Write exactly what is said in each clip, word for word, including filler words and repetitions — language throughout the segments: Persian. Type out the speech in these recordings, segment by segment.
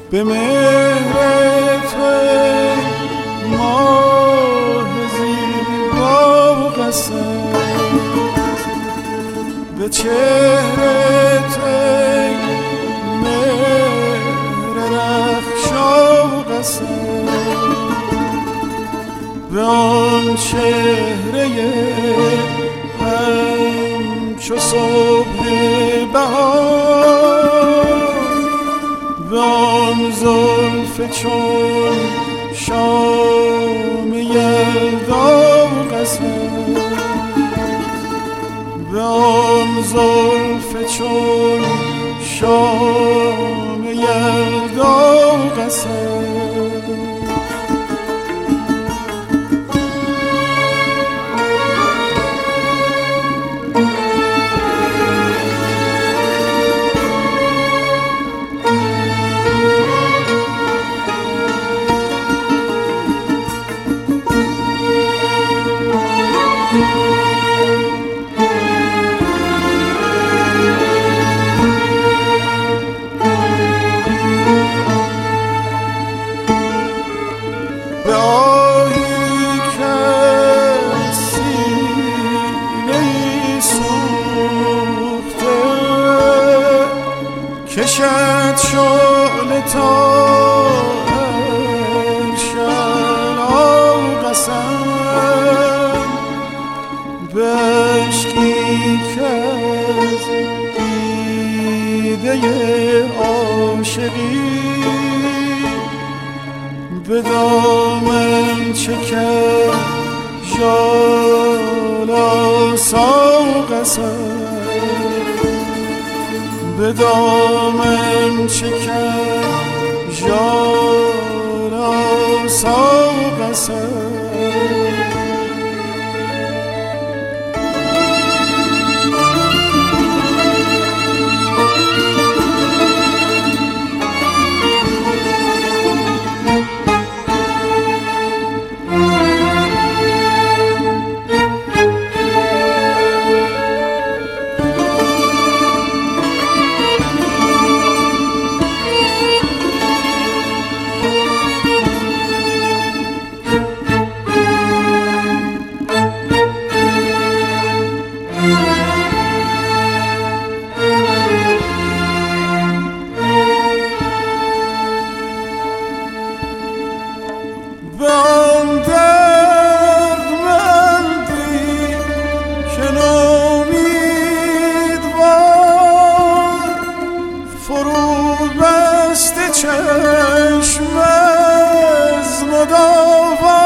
به مهر توی ماه زیبا و قسم، به چهره توی مهر رخشا و قسم، به آن چهره همچو صبح بهار، به آن زلف چون شام یلدا و قسم، به آن زلف چون شام یلدا و قسم. به آهی که سینه‌ای سوخته، کشد شعله تا عرش‌العلا و قسم، به اشکی که از دیده عاشقی به دامن چکد ژال آسا و قسم، به دامن چکد ژال آسا و قسم. به آن دردمندی که نومیدوار فرو بسته چشم از مداوا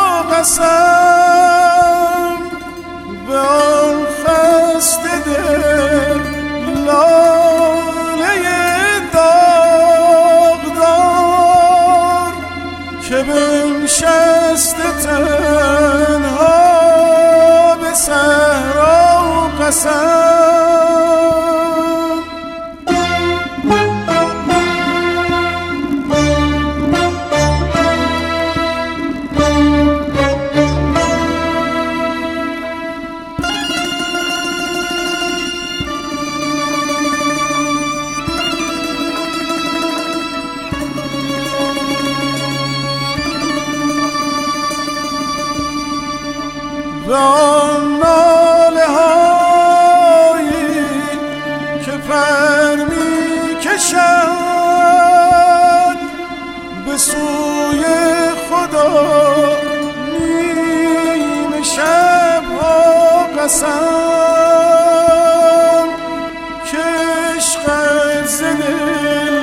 قسم، به آن خسته دل لاله داغدار که بنشسته تنها به صحرا و قسم. به آن ناله هایی که پر می کشد به سوی خدا نیمه شب ها قسم، که عشقت ز دل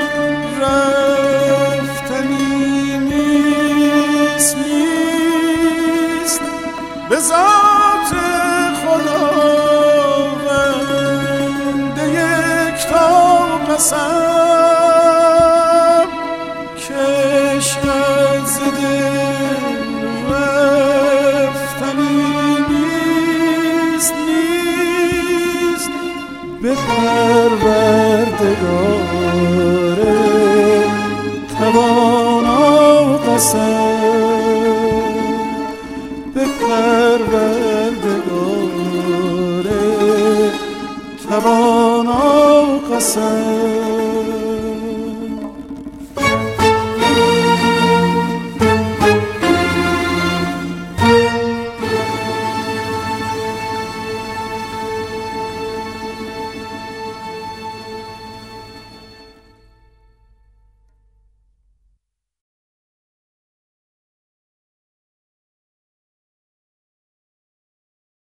رفتنی نیست نیست به ذات خداوند یکتا قسم، که عشقت ز دل رفتنی نیست نیست به پروردگار توانا قسم، به پروردگار توانا قسم.